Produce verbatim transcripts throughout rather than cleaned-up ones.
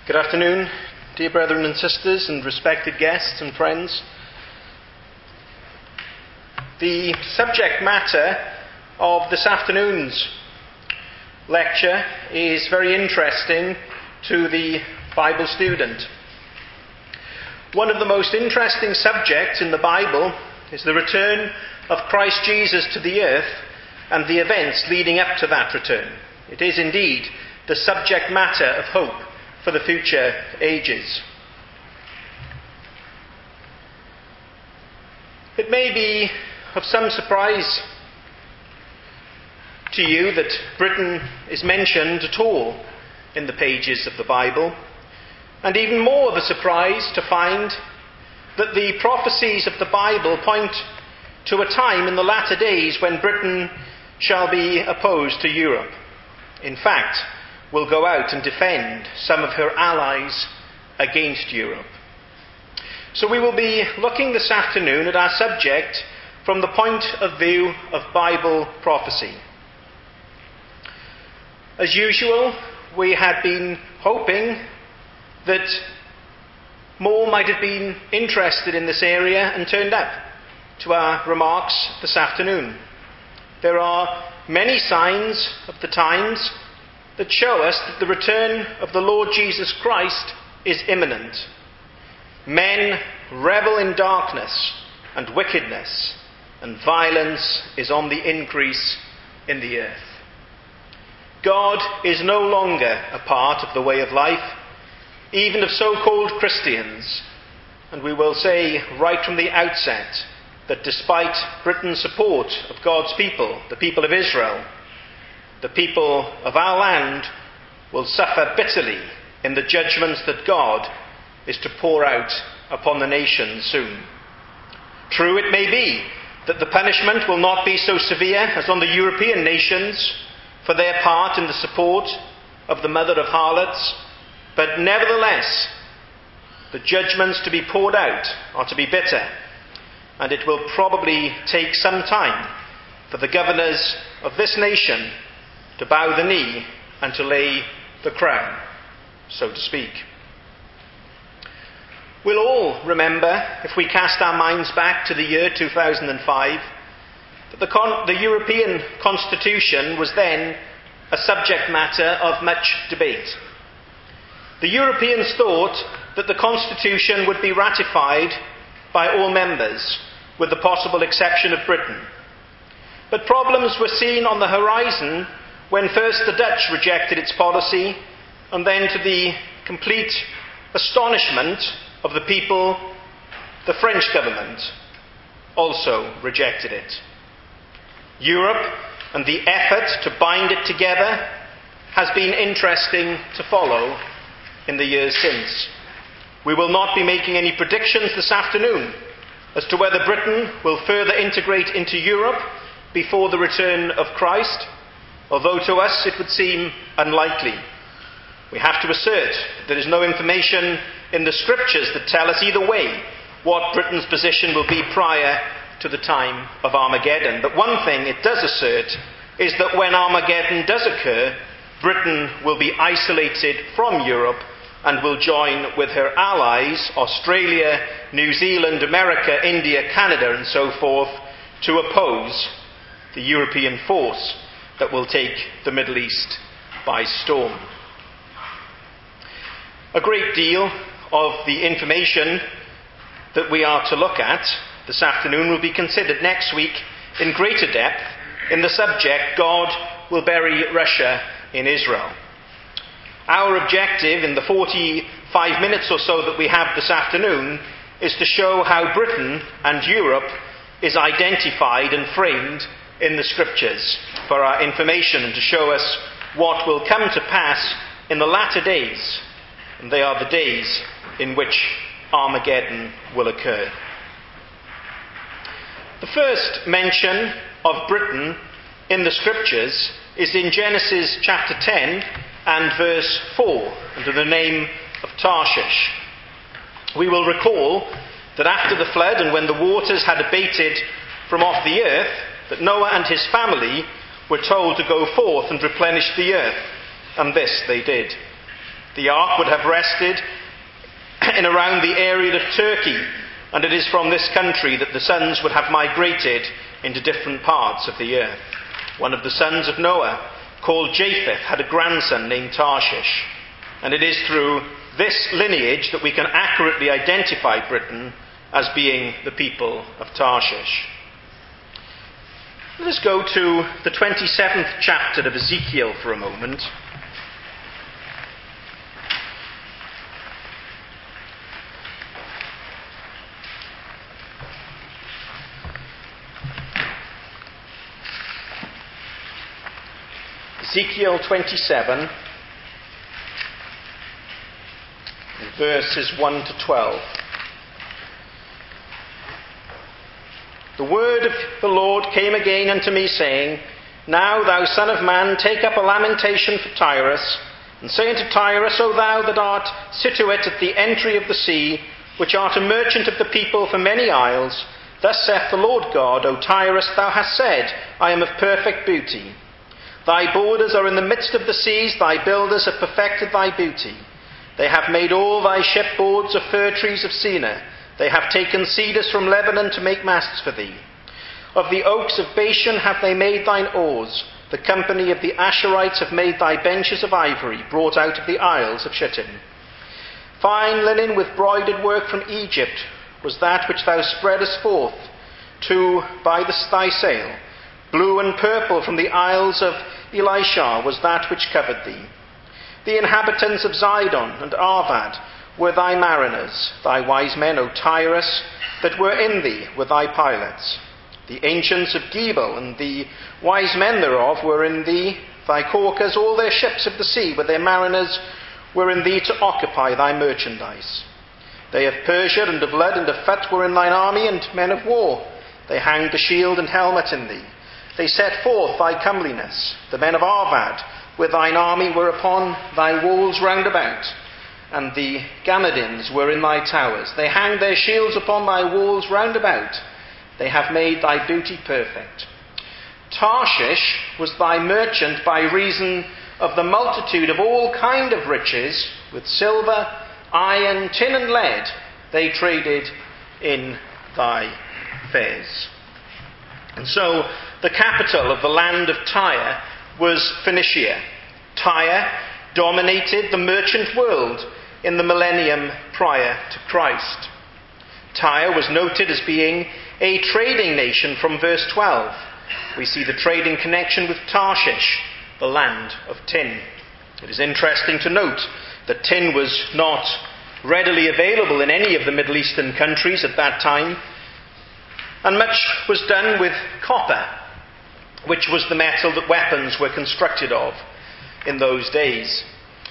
Good afternoon, dear brethren and sisters and respected guests and friends. The subject matter of this afternoon's lecture is very interesting to the Bible student. One of the most interesting subjects in the Bible is the return of Christ Jesus to the earth and the events leading up to that return. It is indeed the subject matter of hope for the future ages. It may be of some surprise to you that Britain is mentioned at all in the pages of the Bible, and even more of a surprise to find that the prophecies of the Bible point to a time in the latter days when Britain shall be opposed to Europe. In fact, will go out and defend some of her allies against Europe. So we will be looking this afternoon at our subject from the point of view of Bible prophecy. As usual, we had been hoping that more might have been interested in this area and turned up to our remarks this afternoon. There are many signs of the times that show us that the return of the Lord Jesus Christ is imminent. Men revel in darkness and wickedness, and violence is on the increase in the earth. God is no longer a part of the way of life, even of so-called Christians, and we will say right from the outset that despite Britain's support of God's people, the people of Israel, the people of our land will suffer bitterly in the judgments that God is to pour out upon the nations soon. True, it may be that the punishment will not be so severe as on the European nations for their part in the support of the mother of harlots, but nevertheless, the judgments to be poured out are to be bitter, and it will probably take some time for the governors of this nation to bow the knee and to lay the crown, so to speak. We'll all remember, if we cast our minds back to the year two thousand five, that the, con- the European Constitution was then a subject matter of much debate. The Europeans thought that the Constitution would be ratified by all members, with the possible exception of Britain. But problems were seen on the horizon when first the Dutch rejected its policy, and then to the complete astonishment of the people, the French government also rejected it. Europe and the effort to bind it together has been interesting to follow in the years since. We will not be making any predictions this afternoon as to whether Britain will further integrate into Europe before the return of Christ, although to us it would seem unlikely. We have to assert that there is no information in the scriptures that tell us either way what Britain's position will be prior to the time of Armageddon. But one thing it does assert is that when Armageddon does occur, Britain will be isolated from Europe and will join with her allies, Australia, New Zealand, America, India, Canada, and so forth, to oppose the European force that will take the Middle East by storm. A great deal of the information that we are to look at this afternoon will be considered next week in greater depth in the subject, God will bury Russia in Israel. Our objective in the forty-five minutes or so that we have this afternoon is to show how Britain and Europe is identified and framed in the scriptures for our information and to show us what will come to pass in the latter days, and they are the days in which Armageddon will occur. The first mention of Britain in the scriptures is in Genesis chapter ten and verse four, under the name of Tarshish. We will recall that after the flood and when the waters had abated from off the earth, that Noah and his family were told to go forth and replenish the earth, and this they did. The ark would have rested in around the area of Turkey, and it is from this country that the sons would have migrated into different parts of the earth. One of the sons of Noah, called Japheth, had a grandson named Tarshish, and it is through this lineage that we can accurately identify Britain as being the people of Tarshish. Let us go to the twenty-seventh chapter of Ezekiel for a moment. Ezekiel twenty-seven, verses one to twelve. The word of the Lord came again unto me, saying, Now, thou son of man, take up a lamentation for Tyrus, and say unto Tyrus, O thou that art situate at the entry of the sea, which art a merchant of the people for many isles, thus saith the Lord God, O Tyrus, thou hast said, I am of perfect beauty. Thy borders are in the midst of the seas, thy builders have perfected thy beauty. They have made all thy shipboards of fir trees of Senir. They have taken cedars from Lebanon to make masts for thee. Of the oaks of Bashan have they made thine oars. The company of the Asherites have made thy benches of ivory, brought out of the isles of Shittim. Fine linen with broidered work from Egypt was that which thou spreadest forth to by the, thy sail. Blue and purple from the isles of Elishah was that which covered thee. The inhabitants of Zidon and Arvad were thy mariners. Thy wise men, O Tyrus, that were in thee were thy pilots. The ancients of Gebal and the wise men thereof were in thee. Thy caulkers, all their ships of the sea with their mariners were in thee to occupy thy merchandise. They of Persia and of Lud and of Phut were in thine army, and men of war. They hanged the shield and helmet in thee. They set forth thy comeliness. The men of Arvad with thine army were upon thy walls round about, and the Gammadims were in thy towers. They hanged their shields upon thy walls round about. They have made thy beauty perfect. Tarshish was thy merchant by reason of the multitude of all kind of riches, with silver, iron, tin and lead, they traded in thy fairs. And so the capital of the land of Tyre was Phoenicia. Tyre dominated the merchant world in the millennium prior to Christ. Tyre was noted as being a trading nation from verse twelve. We see the trading connection with Tarshish, the land of tin. It is interesting to note that tin was not readily available in any of the Middle Eastern countries at that time, and much was done with copper, which was the metal that weapons were constructed of in those days.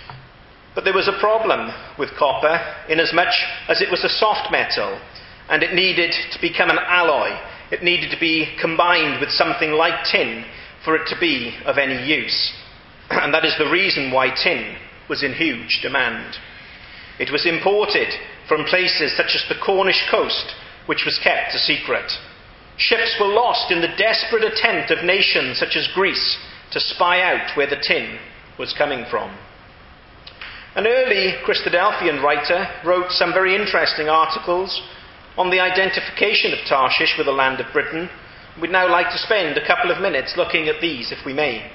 But there was a problem with copper, inasmuch as it was a soft metal, and it needed to become an alloy. It needed to be combined with something like tin for it to be of any use. And that is the reason why tin was in huge demand. It was imported from places such as the Cornish coast, which was kept a secret. Ships were lost in the desperate attempt of nations such as Greece to spy out where the tin was coming from. An early Christadelphian writer wrote some very interesting articles on the identification of Tarshish with the land of Britain. We'd now like to spend a couple of minutes looking at these, if we may.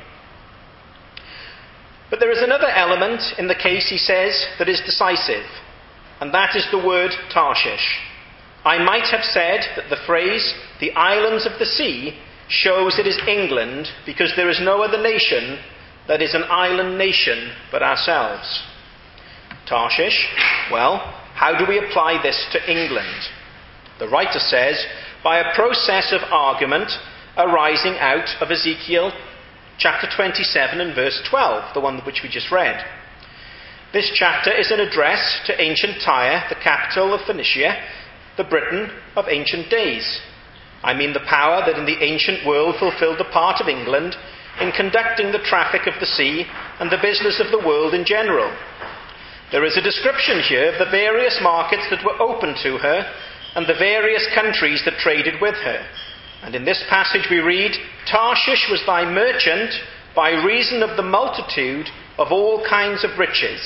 But there is another element in the case, he says, that is decisive, and that is the word Tarshish. I might have said that the phrase, the islands of the sea, shows it is England, because there is no other nation that is an island nation but ourselves. Tarshish, well, how do we apply this to England? The writer says, by a process of argument arising out of Ezekiel chapter twenty-seven and verse twelve, the one which we just read. This chapter is an address to ancient Tyre, the capital of Phoenicia, the Britain of ancient days. I mean the power that in the ancient world fulfilled the part of England in conducting the traffic of the sea and the business of the world in general. There is a description here of the various markets that were open to her and the various countries that traded with her. And in this passage we read, Tarshish was thy merchant by reason of the multitude of all kinds of riches,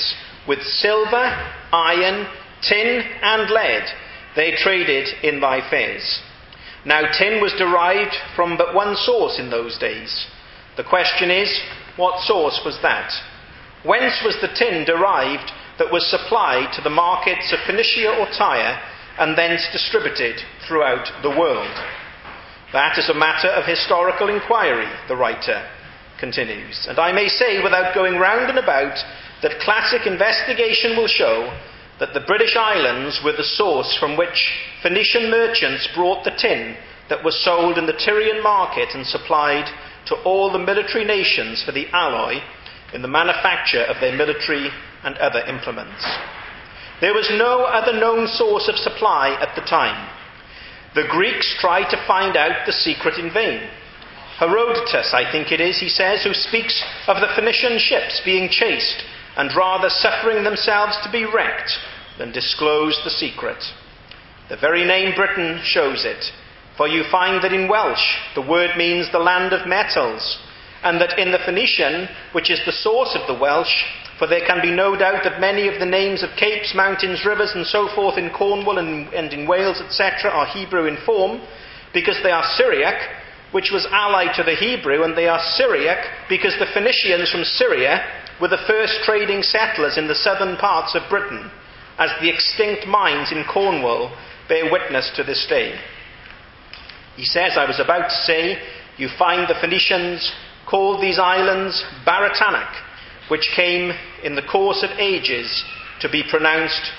with silver, iron, tin, and lead they traded in thy fairs. Now tin was derived from but one source in those days. The question is, what source was that? Whence was the tin derived that was supplied to the markets of Phoenicia or Tyre, and thence distributed throughout the world? That is a matter of historical inquiry, the writer continues. And I may say, without going round and about, that classic investigation will show that the British Islands were the source from which Phoenician merchants brought the tin that was sold in the Tyrian market and supplied to all the military nations for the alloy in the manufacture of their military and other implements. There was no other known source of supply at the time. The Greeks tried to find out the secret in vain. Herodotus, I think it is, he says, who speaks of the Phoenician ships being chased and rather suffering themselves to be wrecked than disclose the secret. The very name Britain shows it, for you find that in Welsh the word means the land of metals, and that in the Phoenician, which is the source of the Welsh, for there can be no doubt that many of the names of capes, mountains, rivers, and so forth in Cornwall and, and in Wales, et cetera, are Hebrew in form, because they are Syriac, which was allied to the Hebrew, and they are Syriac because the Phoenicians from Syria were the first trading settlers in the southern parts of Britain, as the extinct mines in Cornwall bear witness to this day. He says, I was about to say, you find the Phoenicians called these islands Baratanac, which came in the course of ages to be pronounced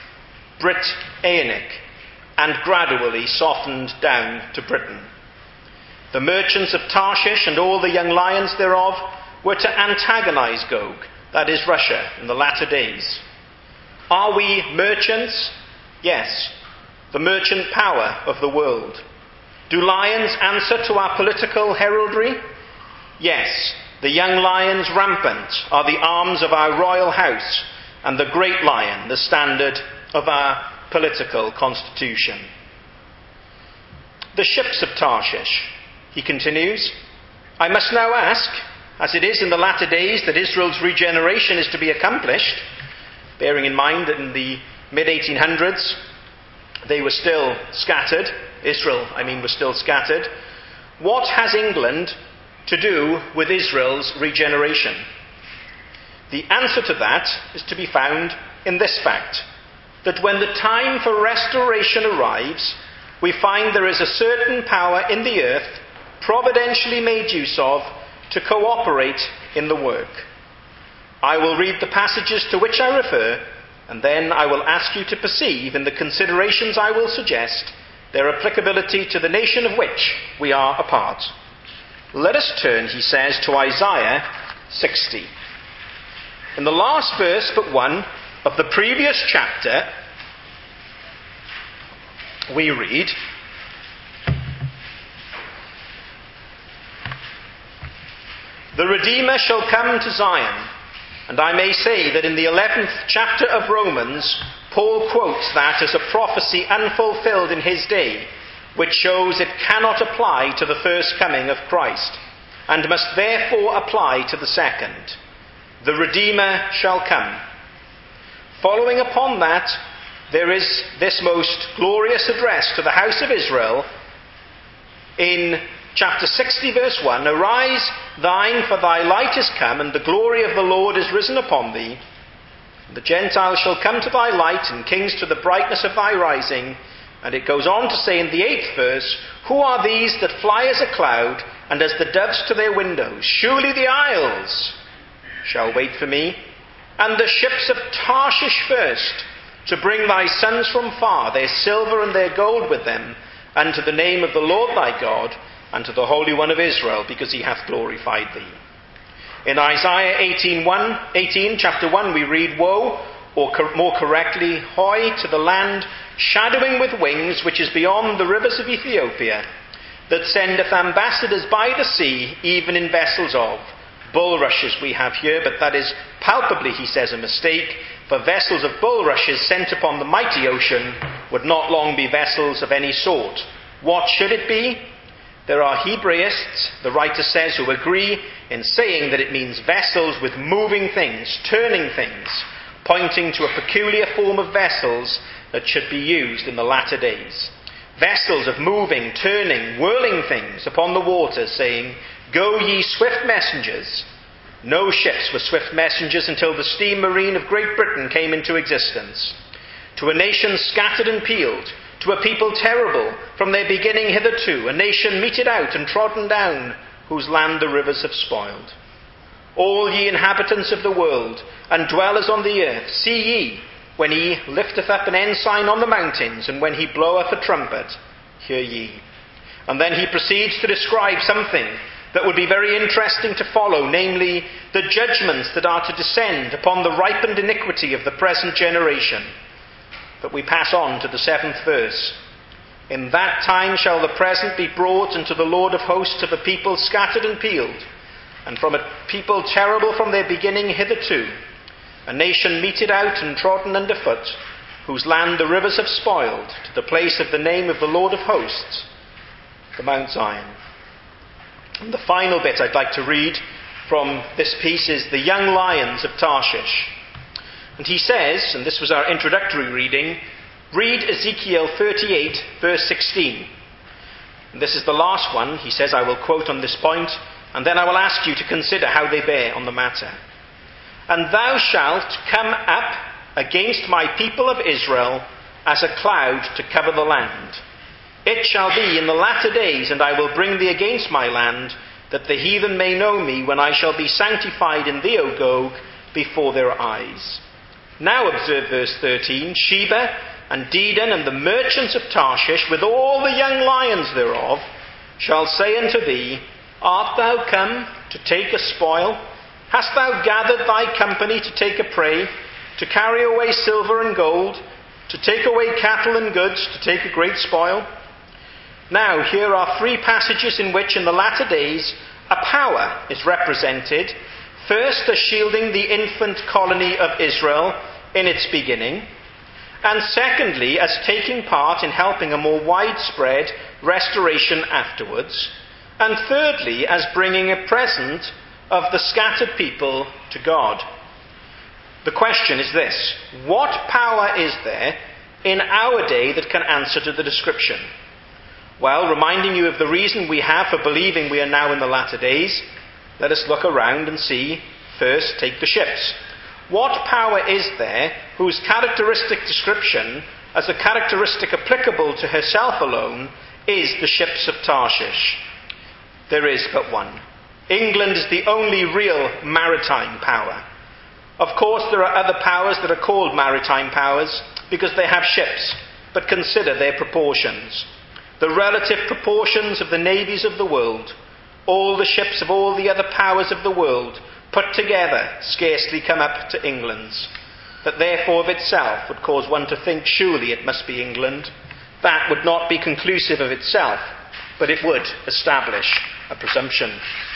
Brit-Aenic, and gradually softened down to Britain. The merchants of Tarshish and all the young lions thereof were to antagonize Gog, that is Russia, in the latter days. Are we merchants? Yes, the merchant power of the world. Do lions answer to our political heraldry? Yes, the young lions rampant are the arms of our royal house, and the great lion the standard of our political constitution. The ships of Tarshish, he continues, I must now ask, as it is in the latter days that Israel's regeneration is to be accomplished, bearing in mind that in the mid eighteen hundreds they were still scattered, Israel, I mean, was still scattered, what has England to do with Israel's regeneration? The answer to that is to be found in this fact, that when the time for restoration arrives, we find there is a certain power in the earth, providentially made use of, to cooperate in the work. I will read the passages to which I refer, and then I will ask you to perceive in the considerations I will suggest their applicability to the nation of which we are a part. Let us turn, he says, to Isaiah sixty. In the last verse but one of the previous chapter, we read, The Redeemer shall come to Zion. And I may say that in the eleventh chapter of Romans, Paul quotes that as a prophecy unfulfilled in his day, which shows it cannot apply to the first coming of Christ, and must therefore apply to the second. The Redeemer shall come. Following upon that, there is this most glorious address to the house of Israel in chapter sixty, verse one, Arise, thine, for thy light is come, and the glory of the Lord is risen upon thee. The Gentiles shall come to thy light, and kings to the brightness of thy rising. And it goes on to say in the eighth verse, Who are these that fly as a cloud, and as the doves to their windows? Surely the isles shall wait for me, and the ships of Tarshish first, to bring thy sons from far, their silver and their gold with them, unto the name of the Lord thy God, and to the Holy One of Israel, because he hath glorified thee. In Isaiah eighteen, one, eighteen, chapter one, we read, Woe, or co- more correctly, Hoi to the land, shadowing with wings, which is beyond the rivers of Ethiopia, that sendeth ambassadors by the sea, even in vessels of bulrushes we have here, but that is palpably, he says, a mistake, for vessels of bulrushes sent upon the mighty ocean would not long be vessels of any sort. What should it be? There are Hebraists, the writer says, who agree in saying that it means vessels with moving things, turning things, pointing to a peculiar form of vessels that should be used in the latter days. Vessels of moving, turning, whirling things upon the waters, saying, "Go ye swift messengers." No ships were swift messengers until the steam marine of Great Britain came into existence. To a nation scattered and peeled, to a people terrible from their beginning hitherto, a nation meted out and trodden down, whose land the rivers have spoiled. All ye inhabitants of the world, and dwellers on the earth, see ye, when he lifteth up an ensign on the mountains, and when he bloweth a trumpet, hear ye. And then he proceeds to describe something that would be very interesting to follow, namely, the judgments that are to descend upon the ripened iniquity of the present generation. But we pass on to the seventh verse. In that time shall the present be brought unto the Lord of hosts of a people scattered and peeled, and from a people terrible from their beginning hitherto, a nation meted out and trodden under foot, whose land the rivers have spoiled, to the place of the name of the Lord of hosts, the Mount Zion. And the final bit I'd like to read from this piece is the young lions of Tarshish. And he says, and this was our introductory reading, read Ezekiel thirty-eight, verse sixteen. And this is the last one. He says, I will quote on this point, and then I will ask you to consider how they bear on the matter. And thou shalt come up against my people of Israel as a cloud to cover the land. It shall be in the latter days, and I will bring thee against my land, that the heathen may know me, when I shall be sanctified in thee, O Gog, before their eyes. Now observe verse thirteen. Sheba and Dedan and the merchants of Tarshish, with all the young lions thereof, shall say unto thee, Art thou come to take a spoil? Hast thou gathered thy company to take a prey, to carry away silver and gold, to take away cattle and goods, to take a great spoil? Now, here are three passages in which, in the latter days, a power is represented. First, as shielding the infant colony of Israel in its beginning. And secondly, as taking part in helping a more widespread restoration afterwards. And thirdly, as bringing a present of the scattered people to God. The question is this: what power is there in our day that can answer to the description? Well, reminding you of the reason we have for believing we are now in the latter days, let us look around and see. First, take the ships. What power is there whose characteristic description, as a characteristic applicable to herself alone, is the ships of Tarshish? There is but one. England is the only real maritime power. Of course, there are other powers that are called maritime powers because they have ships, but consider their proportions. The relative proportions of the navies of the world, all the ships of all the other powers of the world, put together, scarcely come up to England's. That therefore of itself would cause one to think surely it must be England. That would not be conclusive of itself, but it would establish a presumption.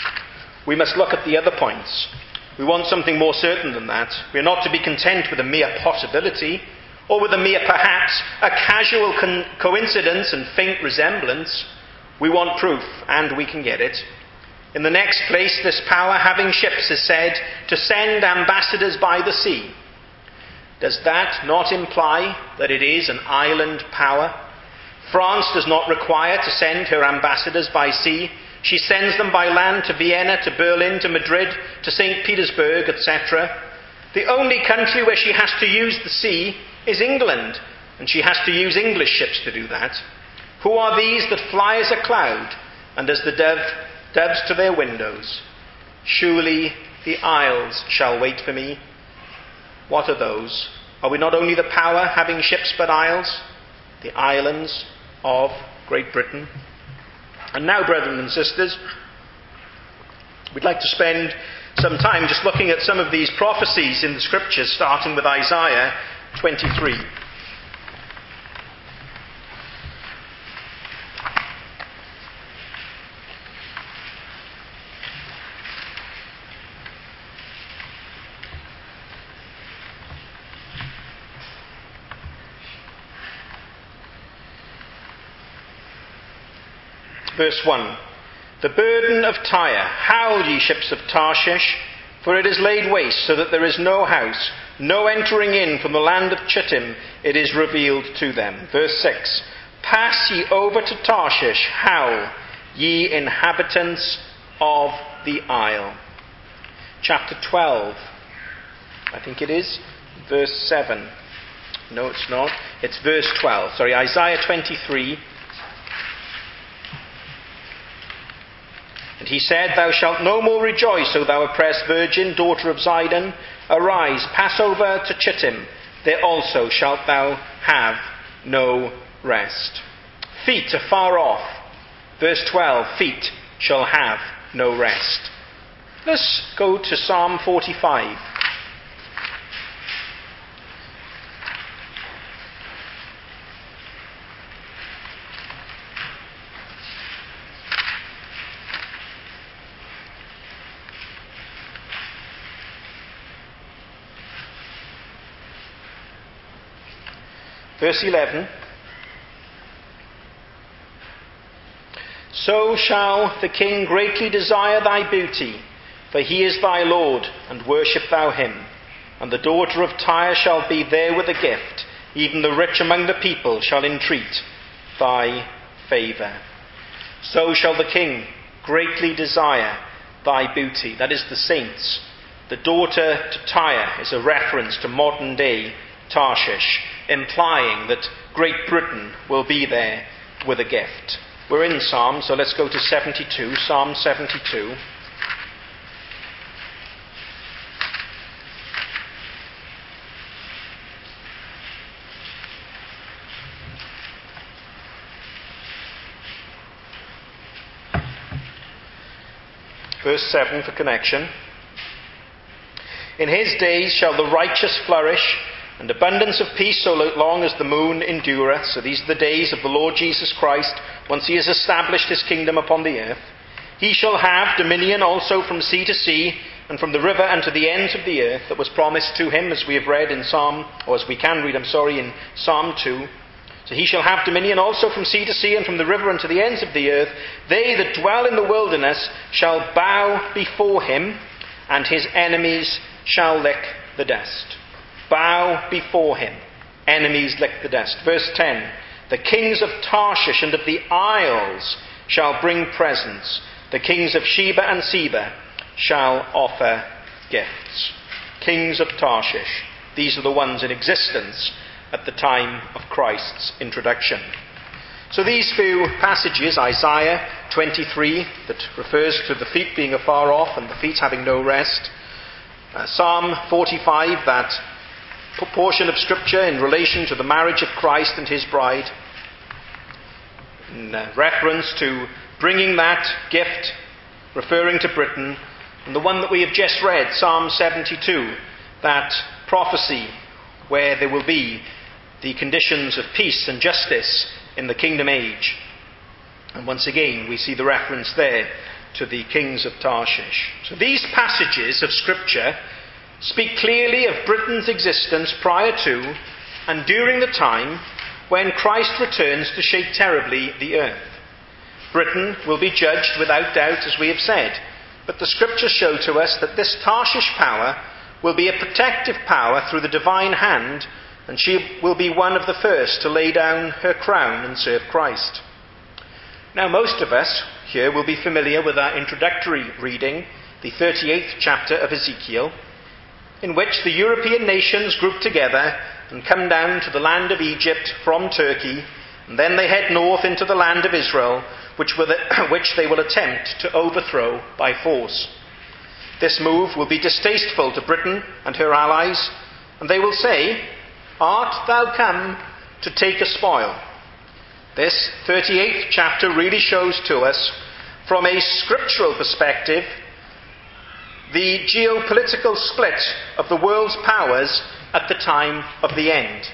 We must look at the other points. We want something more certain than that. We are not to be content with a mere possibility, or with a mere perhaps, a casual con- coincidence and faint resemblance. We want proof, and we can get it. In the next place, this power, having ships, is said to send ambassadors by the sea. Does that not imply that it is an island power? France does not require to send her ambassadors by sea. She sends them by land to Vienna, to Berlin, to Madrid, to Saint Petersburg, et cetera. The only country where she has to use the sea is England, and she has to use English ships to do that. Who are these that fly as a cloud, and as the dove, doves to their windows? Surely the isles shall wait for me. What are those? Are we not only the power having ships but isles? The islands of Great Britain. And now, brethren and sisters, we'd like to spend some time just looking at some of these prophecies in the scriptures, starting with Isaiah twenty-three. Verse one. The burden of Tyre. Howl, ye ships of Tarshish. For it is laid waste, so that there is no house, no entering in from the land of Chittim, it is revealed to them. Verse six. Pass ye over to Tarshish, howl, ye inhabitants of the isle. Chapter twelve, I think it is, verse seven. No, it's not. It's verse twelve. Sorry, Isaiah twenty-three. And he said, Thou shalt no more rejoice, O thou oppressed virgin, daughter of Zidon. Arise, pass over to Chittim. There also shalt thou have no rest. Feet are far off. Verse twelve, feet shall have no rest. Let's go to Psalm forty-five. Verse eleven. So shall the king greatly desire thy beauty, for he is thy Lord, and worship thou him. And the daughter of Tyre shall be there with a gift, even the rich among the people shall entreat thy favour. So shall the king greatly desire thy beauty. That is the saints. The daughter to Tyre is a reference to modern day Tarshish, implying that Great Britain will be there with a gift. We're in Psalm, so let's go to seventy-two, Psalm seventy-two. Verse seven for connection. In his days shall the righteous flourish, and abundance of peace so long as the moon endureth. So these are the days of the Lord Jesus Christ, once he has established his kingdom upon the earth. He shall have dominion also from sea to sea, and from the river unto the ends of the earth, that was promised to him, as we have read in Psalm, or as we can read, I'm sorry, in Psalm two. So he shall have dominion also from sea to sea, and from the river unto the ends of the earth. They that dwell in the wilderness shall bow before him, and his enemies shall lick the dust. Bow before him, enemies lick the dust. Verse ten. The kings of Tarshish and of the isles shall bring presents. The kings of Sheba and Seba shall offer gifts. Kings of Tarshish. These are the ones in existence at the time of Christ's introduction. So these few passages, Isaiah twenty-three, that refers to the feet being afar off and the feet having no rest. Uh, Psalm forty-five, that portion of Scripture in relation to the marriage of Christ and his bride, in uh, reference to bringing that gift, referring to Britain, and the one that we have just read, Psalm seventy-two, that prophecy where there will be the conditions of peace and justice in the kingdom age. And once again, we see the reference there to the kings of Tarshish. So these passages of Scripture speak clearly of Britain's existence prior to and during the time when Christ returns to shake terribly the earth. Britain will be judged without doubt, as we have said, but the Scriptures show to us that this Tarshish power will be a protective power through the divine hand, and she will be one of the first to lay down her crown and serve Christ. Now, most of us here will be familiar with our introductory reading, the thirty-eighth chapter of Ezekiel, in which the European nations group together and come down to the land of Egypt from Turkey, and then they head north into the land of Israel, which, will, which they will attempt to overthrow by force. This move will be distasteful to Britain and her allies, and they will say, Art thou come to take a spoil? This thirty-eighth chapter really shows to us, from a scriptural perspective, the geopolitical split of the world's powers at the time of the end.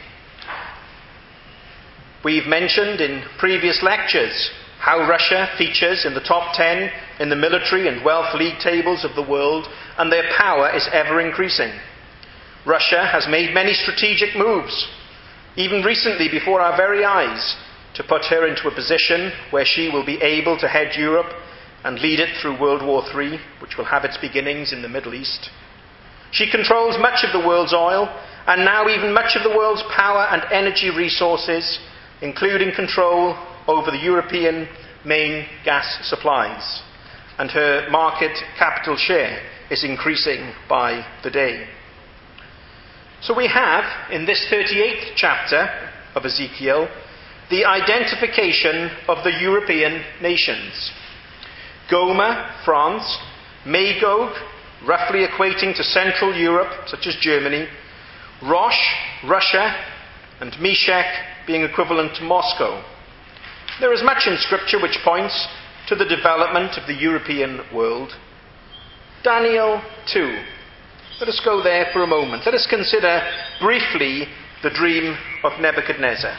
We've mentioned in previous lectures how Russia features in the top ten in the military and wealth league tables of the world, and their power is ever increasing. Russia has made many strategic moves, even recently before our very eyes, to put her into a position where she will be able to head Europe and lead it through World War Three, which will have its beginnings in the Middle East. She controls much of the world's oil, and now even much of the world's power and energy resources, including control over the European main gas supplies. And her market capital share is increasing by the day. So we have, in this thirty-eighth chapter of Ezekiel, the identification of the European nations. Gomer, France, Magog, roughly equating to Central Europe, such as Germany, Rosh, Russia, and Meshech being equivalent to Moscow. There is much in Scripture which points to the development of the European world. Daniel two. Let us go there for a moment. Let us consider briefly the dream of Nebuchadnezzar.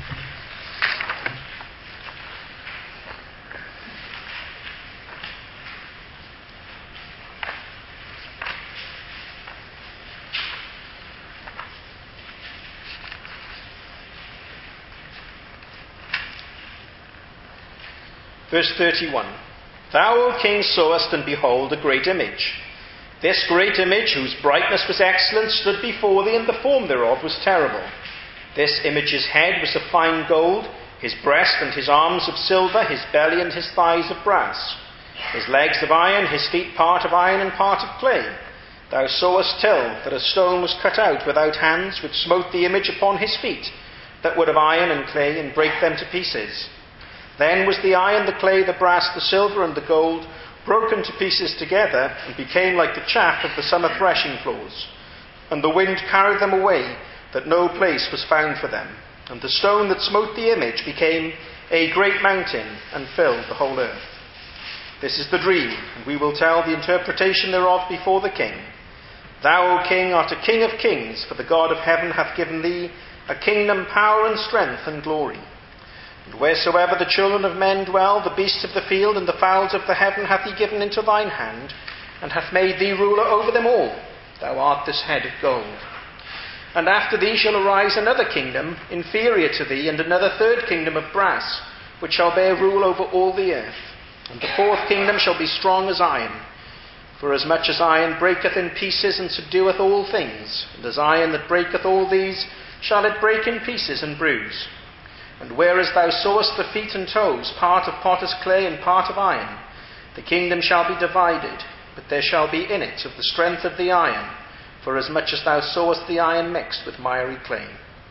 Verse thirty-one. Thou, O king, sawest, and behold, a great image. This great image, whose brightness was excellent, stood before thee, and the form thereof was terrible. This image's head was of fine gold, his breast and his arms of silver, his belly and his thighs of brass, his legs of iron, his feet part of iron and part of clay. Thou sawest till that a stone was cut out without hands, which smote the image upon his feet, that would of iron and clay, and break them to pieces. Then was the iron, the clay, the brass, the silver, and the gold broken to pieces together, and became like the chaff of the summer threshing floors. And the wind carried them away, that no place was found for them. And the stone that smote the image became a great mountain, and filled the whole earth. This is the dream, and we will tell the interpretation thereof before the king. Thou, O king, art a king of kings, for the God of heaven hath given thee a kingdom, power, and strength, and glory. And wheresoever the children of men dwell, the beasts of the field and the fowls of the heaven hath he given into thine hand, and hath made thee ruler over them all. Thou art this head of gold. And after thee shall arise another kingdom, inferior to thee, and another third kingdom of brass, which shall bear rule over all the earth. And the fourth kingdom shall be strong as iron. For as much as iron breaketh in pieces and subdueth all things, and as iron that breaketh all these, shall it break in pieces and bruise. And whereas thou sawest the feet and toes, part of potter's clay and part of iron, the kingdom shall be divided, but there shall be in it of the strength of the iron, for as much as thou sawest the iron mixed with miry clay.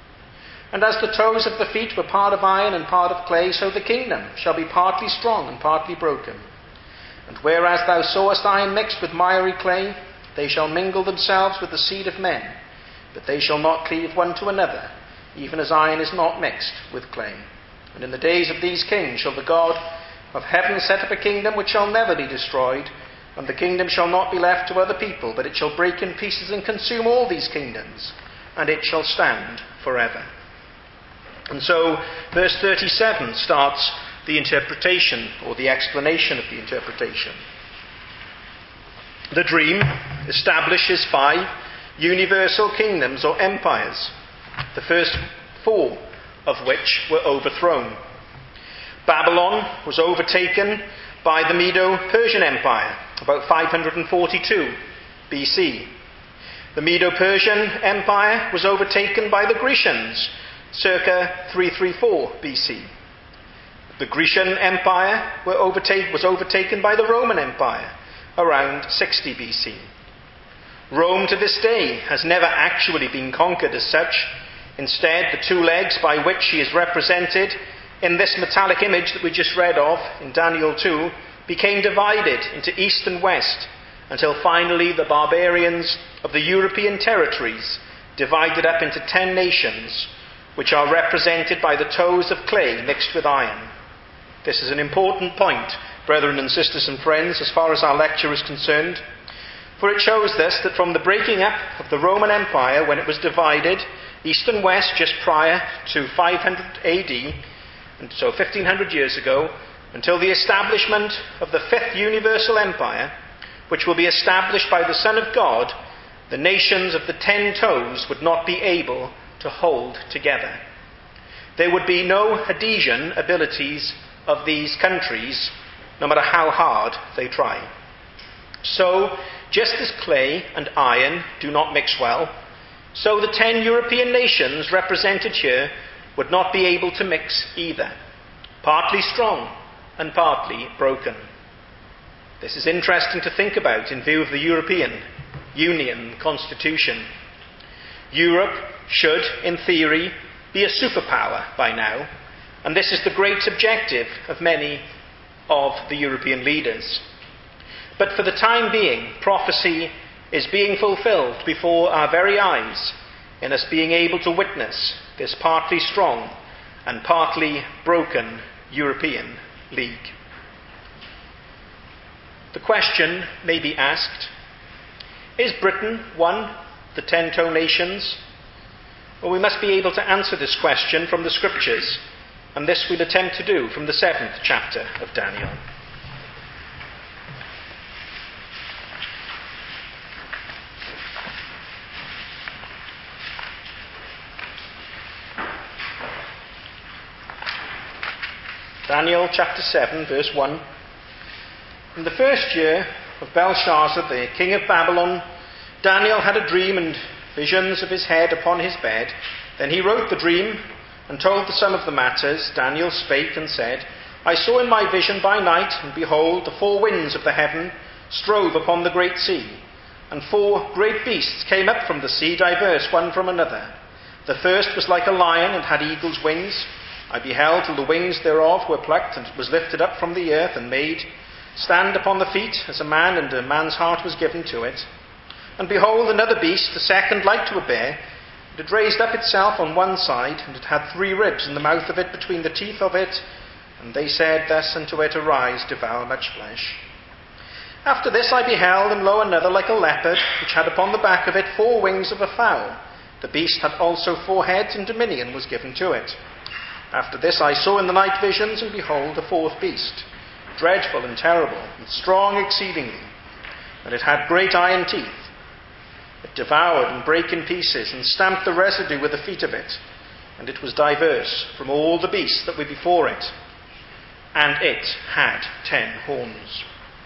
And as the toes of the feet were part of iron and part of clay, so the kingdom shall be partly strong and partly broken. And whereas thou sawest iron mixed with miry clay, they shall mingle themselves with the seed of men, but they shall not cleave one to another, even as iron is not mixed with clay. And in the days of these kings shall the God of heaven set up a kingdom which shall never be destroyed, and the kingdom shall not be left to other people, but it shall break in pieces and consume all these kingdoms, and it shall stand forever. And so, verse thirty-seven starts the interpretation, or the explanation of the interpretation. The dream establishes five universal kingdoms or empires, the first four of which were overthrown. Babylon was overtaken by the Medo-Persian Empire, about five hundred forty-two B C. The Medo-Persian Empire was overtaken by the Grecians, circa three thirty-four B C. The Grecian Empire were overtake, was overtaken by the Roman Empire, around sixty B C. Rome to this day has never actually been conquered as such. Instead, the two legs by which she is represented in this metallic image that we just read of in Daniel two became divided into east and west, until finally the barbarians of the European territories divided up into ten nations, which are represented by the toes of clay mixed with iron. This is an important point, brethren and sisters and friends, as far as our lecture is concerned, for it shows us that from the breaking up of the Roman Empire, when it was divided east and west just prior to five hundred A D, and so fifteen hundred years ago, until the establishment of the fifth universal empire, which will be established by the Son of God, the nations of the ten toes would not be able to hold together. There would be no adhesion abilities of these countries no matter how hard they try. So, just as clay and iron do not mix well, so the ten European nations represented here would not be able to mix either, partly strong and partly broken. This is interesting to think about in view of the European Union Constitution. Europe should, in theory, be a superpower by now, and this is the great objective of many of the European leaders. But for the time being, prophecy is being fulfilled before our very eyes in us being able to witness this partly strong and partly broken European League. The question may be asked, is Britain one of the ten toe nations? Well, we must be able to answer this question from the Scriptures, and this we'll attempt to do from the seventh chapter of Daniel. Daniel chapter seven, verse one. In the first year of Belshazzar, the king of Babylon, Daniel had a dream and visions of his head upon his bed. Then he wrote the dream and told the sum of the matters. Daniel spake and said, I saw in my vision by night, and behold, the four winds of the heaven strove upon the great sea, and four great beasts came up from the sea, diverse one from another. The first was like a lion, and had eagle's wings. I beheld till the wings thereof were plucked, and it was lifted up from the earth, and made stand upon the feet as a man, and a man's heart was given to it. And behold, another beast, the second like to a bear, it had raised up itself on one side, and it had three ribs in the mouth of it between the teeth of it. And they said thus unto it, Arise, devour much flesh. After this I beheld, and lo, another like a leopard, which had upon the back of it four wings of a fowl. The beast had also four heads, and dominion was given to it. After this I saw in the night visions, and behold, a fourth beast, dreadful and terrible, and strong exceedingly, and it had great iron teeth. It devoured and brake in pieces, and stamped the residue with the feet of it, and it was diverse from all the beasts that were before it, and it had ten horns.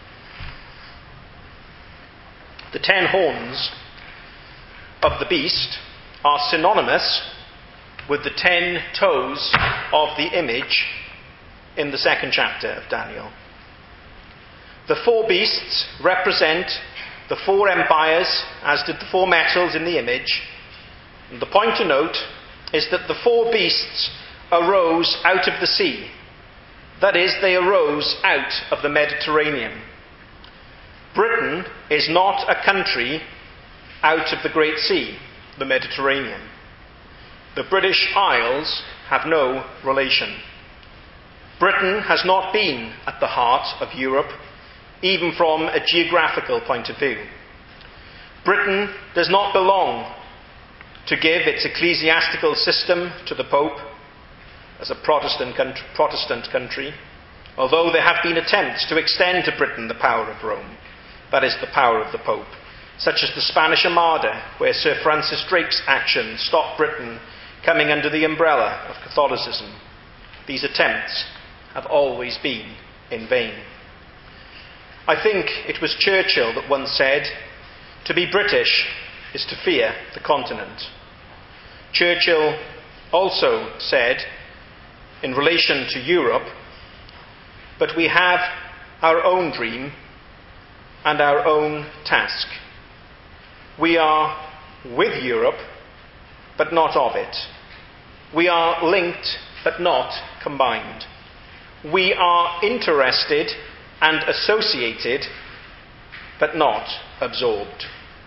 The ten horns of the beast are synonymous with the ten toes of the image in the second chapter of Daniel. The four beasts represent the four empires, as did the four metals in the image. And the point to note is that the four beasts arose out of the sea. That is, they arose out of the Mediterranean. Britain is not a country out of the Great Sea, the Mediterranean. The British Isles have no relation. Britain has not been at the heart of Europe, even from a geographical point of view. Britain does not belong to give its ecclesiastical system to the Pope as a Protestant country, Protestant country, although there have been attempts to extend to Britain the power of Rome, that is, the power of the Pope, such as the Spanish Armada, where Sir Francis Drake's action stopped Britain coming under the umbrella of Catholicism. These attempts have always been in vain. I think it was Churchill that once said, to be British is to fear the continent. Churchill also said, in relation to Europe, but we have our own dream and our own task. We are with Europe, but not of it. We are linked, but not combined. We are interested and associated, but not absorbed.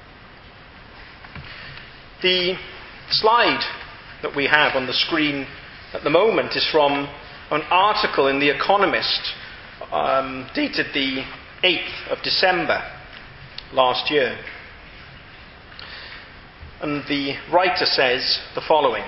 The slide that we have on the screen at the moment is from an article in The Economist, um, dated the eighth of December last year. And the writer says the following: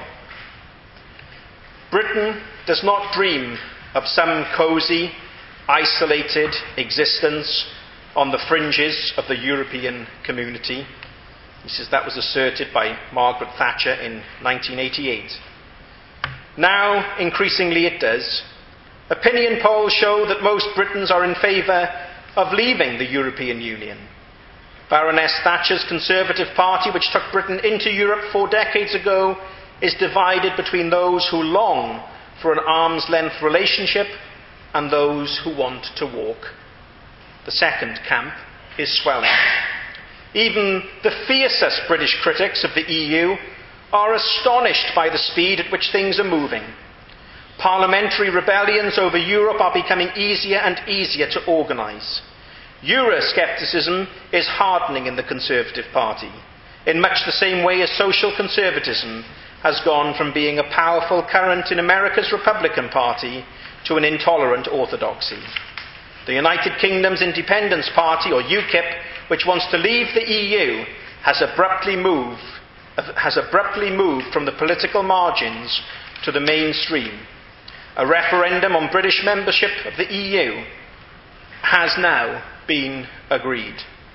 Britain does not dream of some cosy, isolated existence on the fringes of the European community. He says that was asserted by Margaret Thatcher in nineteen eighty-eight. Now, increasingly it does. Opinion polls show that most Britons are in favour of leaving the European Union. Baroness Thatcher's Conservative Party, which took Britain into Europe four decades ago, is divided between those who long for an arm's length relationship and those who want to walk. The second camp is swelling. Even the fiercest British critics of the E U are astonished by the speed at which things are moving. Parliamentary rebellions over Europe are becoming easier and easier to organise. Euroscepticism is hardening in the Conservative Party, in much the same way as social conservatism has gone from being a powerful current in America's Republican Party to an intolerant orthodoxy. The United Kingdom's Independence Party, or UKIP, which wants to leave the E U, has abruptly moved, has abruptly moved from the political margins to the mainstream. A referendum on British membership of the E U has now been agreed.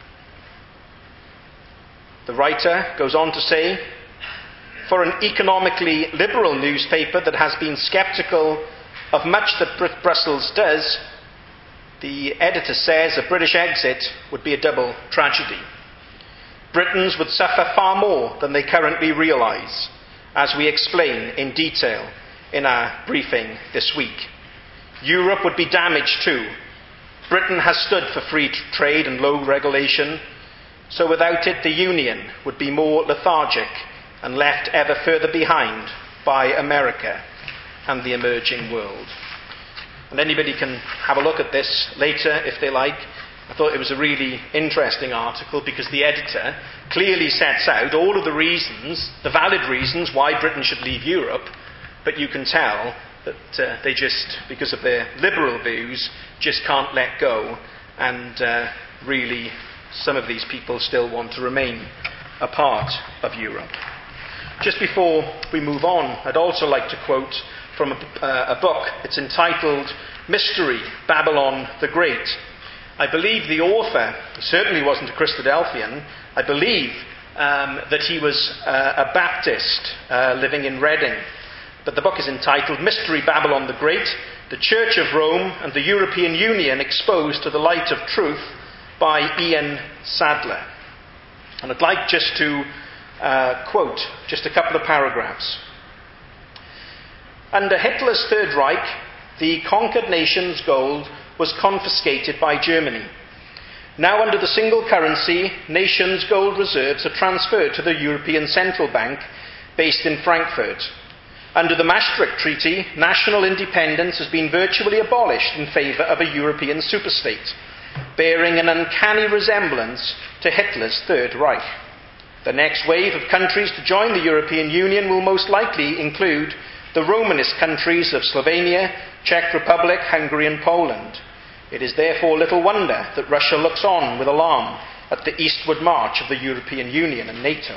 The writer goes on to say, for an economically liberal newspaper that has been sceptical of much that Br- Brussels does, the editor says a British exit would be a double tragedy. Britons would suffer far more than they currently realise, as we explain in detail in our briefing this week. Europe would be damaged too. Britain has stood for free trade and low regulation, so without it the Union would be more lethargic and left ever further behind by America and the emerging world. And anybody can have a look at this later if they like. I thought it was a really interesting article because the editor clearly sets out all of the reasons, the valid reasons why Britain should leave Europe, but you can tell that uh, they just, because of their liberal views, just can't let go, and uh, really some of these people still want to remain a part of Europe. Just before we move on, I'd also like to quote from a, uh, a book. It's entitled Mystery, Babylon the Great. I believe the author certainly wasn't a Christadelphian. I believe um, that he was uh, a Baptist uh, living in Reading. But the book is entitled Mystery, Babylon the Great, The Church of Rome and the European Union Exposed to the Light of Truth by Ian Sadler. And I'd like just to uh, quote just a couple of paragraphs. Under Hitler's Third Reich, the conquered nation's gold was confiscated by Germany. Now under the single currency, nations' gold reserves are transferred to the European Central Bank, based in Frankfurt. Under the Maastricht Treaty, national independence has been virtually abolished in favour of a European superstate, bearing an uncanny resemblance to Hitler's Third Reich. The next wave of countries to join the European Union will most likely include the Romanist countries of Slovenia, Czech Republic, Hungary and Poland. It is therefore little wonder that Russia looks on with alarm at the eastward march of the European Union and NATO.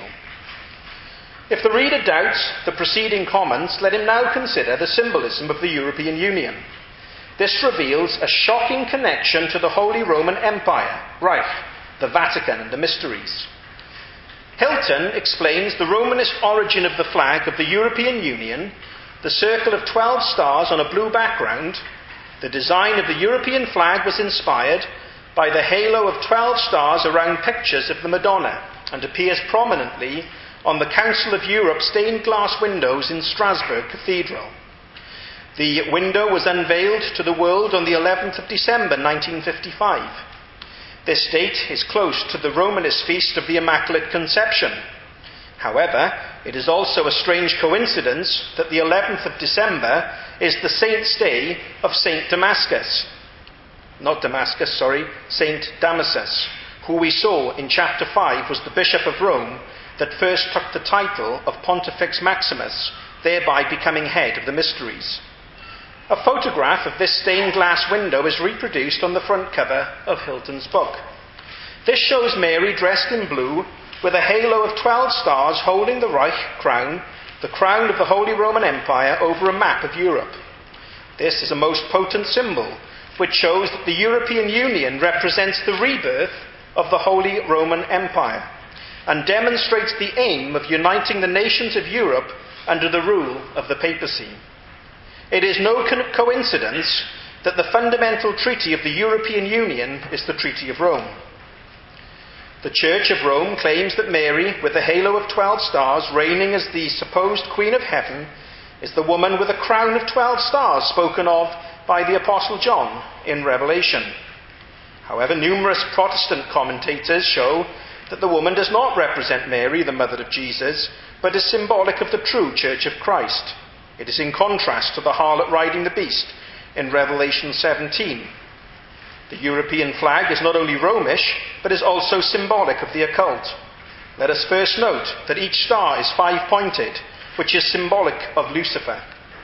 If the reader doubts the preceding comments, let him now consider the symbolism of the European Union. This reveals a shocking connection to the Holy Roman Empire, Reich, the Vatican and the mysteries. Hilton explains the Romanist origin of the flag of the European Union, the circle of twelve stars on a blue background. The design of the European flag was inspired by the halo of twelve stars around pictures of the Madonna and appears prominently on the Council of Europe stained glass windows in Strasbourg Cathedral. The window was unveiled to the world on the eleventh of December nineteen fifty-five. This date is close to the Romanist feast of the Immaculate Conception. However, it is also a strange coincidence that the eleventh of December is the saint's day of Saint Damascus. Not Damascus, sorry, Saint Damasus, who we saw in chapter five was the Bishop of Rome that first took the title of Pontifex Maximus, thereby becoming head of the mysteries. A photograph of this stained glass window is reproduced on the front cover of Hilton's book. This shows Mary dressed in blue with a halo of twelve stars holding the Reich crown, the crown of the Holy Roman Empire, over a map of Europe. This is a most potent symbol, which shows that the European Union represents the rebirth of the Holy Roman Empire and demonstrates the aim of uniting the nations of Europe under the rule of the papacy. It is no co- coincidence that the fundamental treaty of the European Union is the Treaty of Rome. The Church of Rome claims that Mary, with the halo of twelve stars, reigning as the supposed Queen of Heaven, is the woman with a crown of twelve stars spoken of by the Apostle John in Revelation. However, numerous Protestant commentators show that the woman does not represent Mary, the mother of Jesus, but is symbolic of the true Church of Christ. It is in contrast to the harlot riding the beast in Revelation seventeen. The European flag is not only Romish, but is also symbolic of the occult. Let us first note that each star is five-pointed, which is symbolic of Lucifer.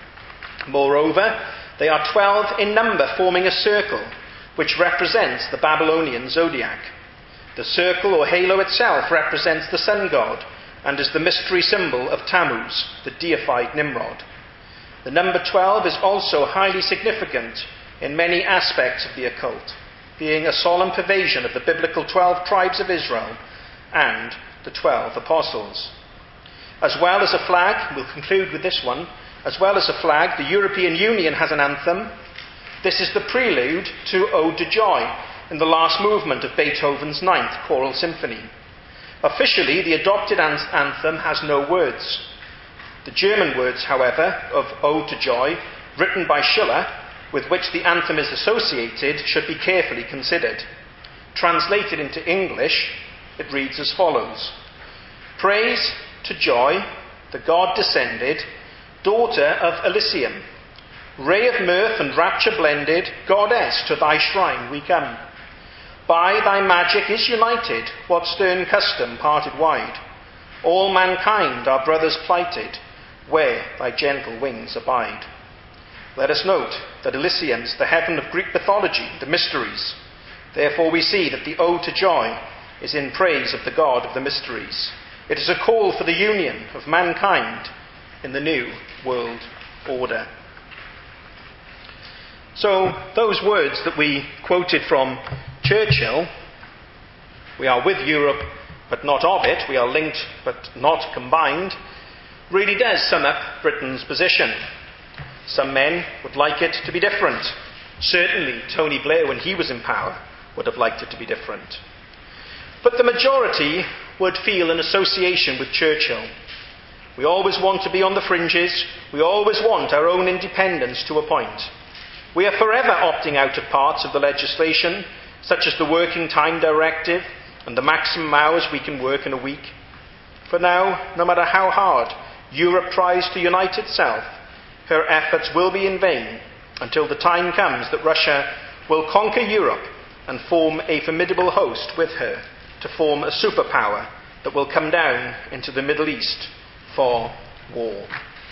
Moreover, they are twelve in number, forming a circle, which represents the Babylonian zodiac. The circle or halo itself represents the sun god, and is the mystery symbol of Tammuz, the deified Nimrod. The number twelve is also highly significant in many aspects of the occult, being a solemn pervasion of the biblical twelve tribes of Israel and the twelve apostles. As well as a flag, we'll conclude with this one, as well as a flag, the European Union has an anthem. This is the prelude to Ode to Joy in the last movement of Beethoven's Ninth Choral Symphony. Officially, the adopted anthem has no words. The German words, however, of Ode to Joy, written by Schiller, with which the anthem is associated, should be carefully considered. Translated into English, it reads as follows: Praise to Joy, the God descended, daughter of Elysium, ray of mirth and rapture blended, goddess, to thy shrine we come. By thy magic is united what stern custom parted wide. All mankind are brothers plighted, where thy gentle wings abide. Let us note that Elysium's the heaven of Greek mythology, the mysteries. Therefore we see that the Ode to Joy is in praise of the God of the mysteries. It is a call for the union of mankind in the new world order. So those words that we quoted from Churchill, we are with Europe but not of it, we are linked but not combined, really does sum up Britain's position. Some men would like it to be different. Certainly Tony Blair, when he was in power, would have liked it to be different. But the majority would feel an association with Churchill. We always want to be on the fringes. We always want our own independence to a point. We are forever opting out of parts of the legislation, such as the Working Time Directive and the maximum hours we can work in a week. For now, no matter how hard Europe tries to unite itself, her efforts will be in vain until the time comes that Russia will conquer Europe and form a formidable host with her to form a superpower that will come down into the Middle East for war.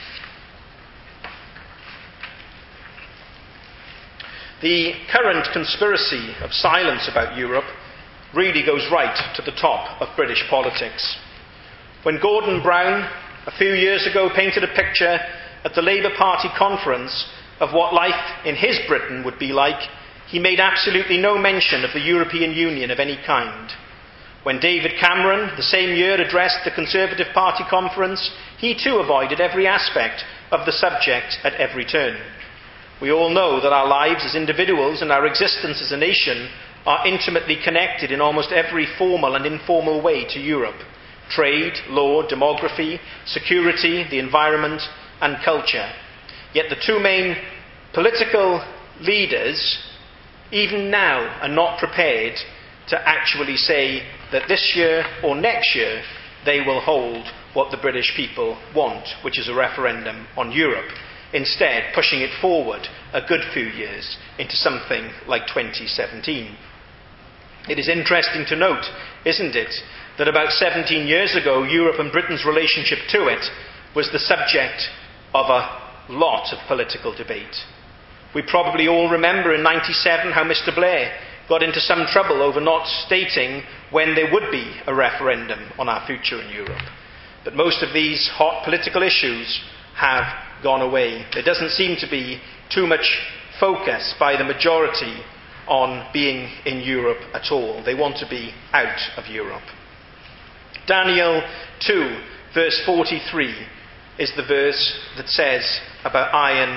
The current conspiracy of silence about Europe really goes right to the top of British politics. When Gordon Brown, a few years ago, painted a picture at the Labour Party conference of what life in his Britain would be like, he made absolutely no mention of the European Union of any kind. When David Cameron, the same year, addressed the Conservative Party conference, he too avoided every aspect of the subject at every turn. We all know that our lives as individuals and our existence as a nation are intimately connected in almost every formal and informal way to Europe: trade, law, demography, security, the environment, and culture. Yet the two main political leaders, even now, are not prepared to actually say that this year or next year they will hold what the British people want, which is a referendum on Europe, instead pushing it forward a good few years into something like twenty seventeen. It is interesting to note, isn't it, that about seventeen years ago Europe and Britain's relationship to it was the subject of a lot of political debate. We probably all remember in ninety-seven how Mister Blair got into some trouble over not stating when there would be a referendum on our future in Europe. But most of these hot political issues have gone away. There doesn't seem to be too much focus by the majority on being in Europe at all. They want to be out of Europe. Daniel two, verse forty-three, is the verse that says about iron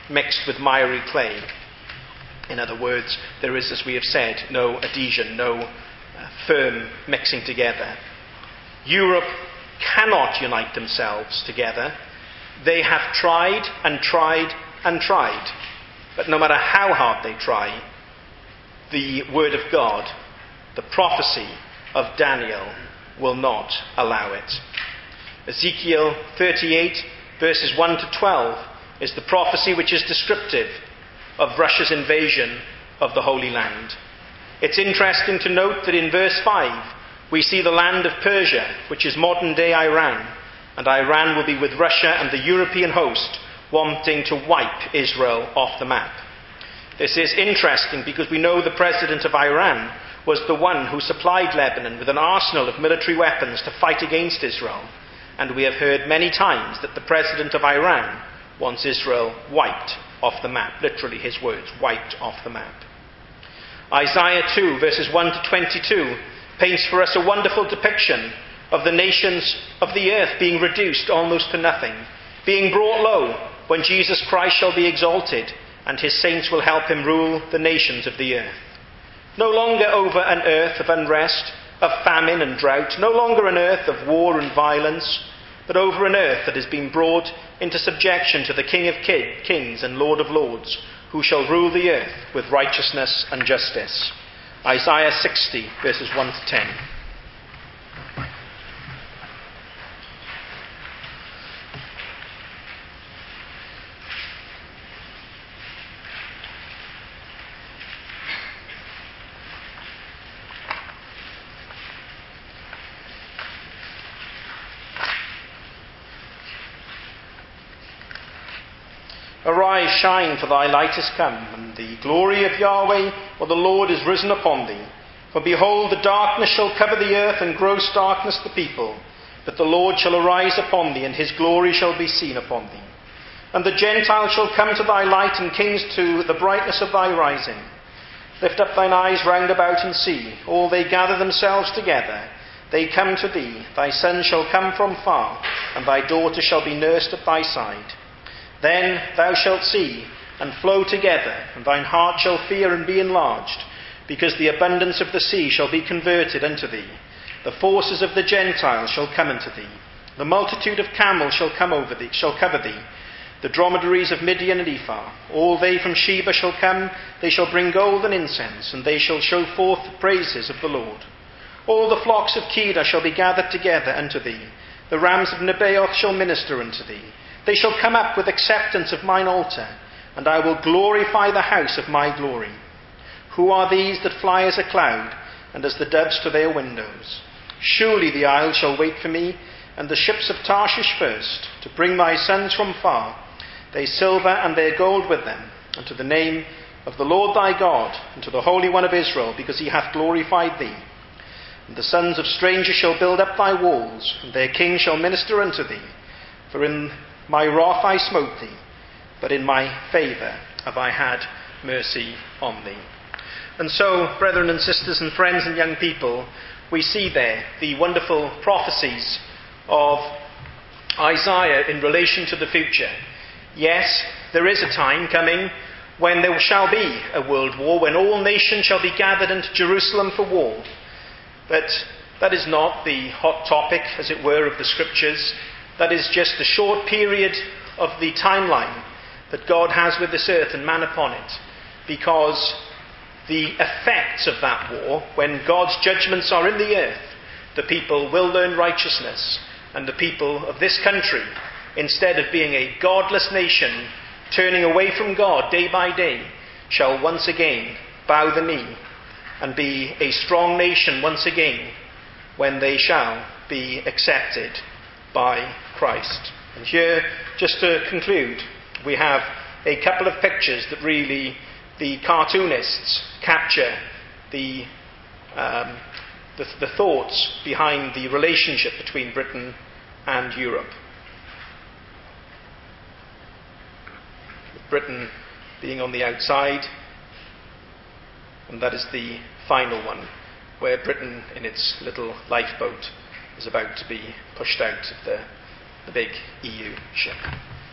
mixed with miry clay. In other words, there is, as we have said, no adhesion, no uh, firm mixing together. Europe cannot unite themselves together. They have tried and tried and tried. But no matter how hard they try, the word of God, the prophecy of Daniel, will not allow it. Ezekiel thirty-eight, verses one to twelve, is the prophecy which is descriptive of Russia's invasion of the Holy Land. It's interesting to note that in verse five, we see the land of Persia, which is modern-day Iran, and Iran will be with Russia and the European host wanting to wipe Israel off the map. This is interesting because we know the president of Iran was the one who supplied Lebanon with an arsenal of military weapons to fight against Israel. And we have heard many times that the president of Iran wants Israel wiped off the map. Literally his words, wiped off the map. Isaiah two, verses one to twenty-two, paints for us a wonderful depiction of the nations of the earth being reduced almost to nothing, being brought low when Jesus Christ shall be exalted, and his saints will help him rule the nations of the earth. No longer over an earth of unrest, of famine and drought, no longer an earth of war and violence, but over an earth that has been brought into subjection to the King of kings and Lord of lords, who shall rule the earth with righteousness and justice. Isaiah sixty, verses one to ten. Arise, shine, for thy light is come, and the glory of Yahweh, or the Lord, is risen upon thee. For behold, the darkness shall cover the earth, and gross darkness the people. But the Lord shall arise upon thee, and his glory shall be seen upon thee. And the Gentiles shall come to thy light, and kings to the brightness of thy rising. Lift up thine eyes round about and see. All they gather themselves together. They come to thee. Thy son shall come from far, and thy daughter shall be nursed at thy side. Then thou shalt see, and flow together, and thine heart shall fear and be enlarged, because the abundance of the sea shall be converted unto thee. The forces of the Gentiles shall come unto thee. The multitude of camels shall come over thee, shall cover thee. The dromedaries of Midian and Ephah, all they from Sheba shall come. They shall bring gold and incense, and they shall show forth the praises of the Lord. All the flocks of Kedar shall be gathered together unto thee. The rams of Nebaioth shall minister unto thee. They shall come up with acceptance of mine altar, and I will glorify the house of my glory. Who are these that fly as a cloud, and as the doves to their windows? Surely the isles shall wait for me, and the ships of Tarshish first, to bring my sons from far, their silver and their gold with them, unto the name of the Lord thy God, and to the Holy One of Israel, because he hath glorified thee. And the sons of strangers shall build up thy walls, and their king shall minister unto thee. For in my wrath I smote thee, but in my favour have I had mercy on thee. And so, brethren and sisters and friends and young people, we see there the wonderful prophecies of Isaiah in relation to the future. Yes, there is a time coming when there shall be a world war, when all nations shall be gathered into Jerusalem for war. But that is not the hot topic, as it were, of the scriptures. That is just a short period of the timeline that God has with this earth and man upon it. Because the effects of that war, when God's judgments are in the earth, the people will learn righteousness. And the people of this country, instead of being a godless nation, turning away from God day by day, shall once again bow the knee and be a strong nation once again when they shall be accepted by Christ. And here, just to conclude, we have a couple of pictures that really the cartoonists capture the, um, the, the thoughts behind the relationship between Britain and Europe. With Britain being on the outside, and that is the final one, where Britain in its little lifeboat is about to be pushed out of the, the big E U ship.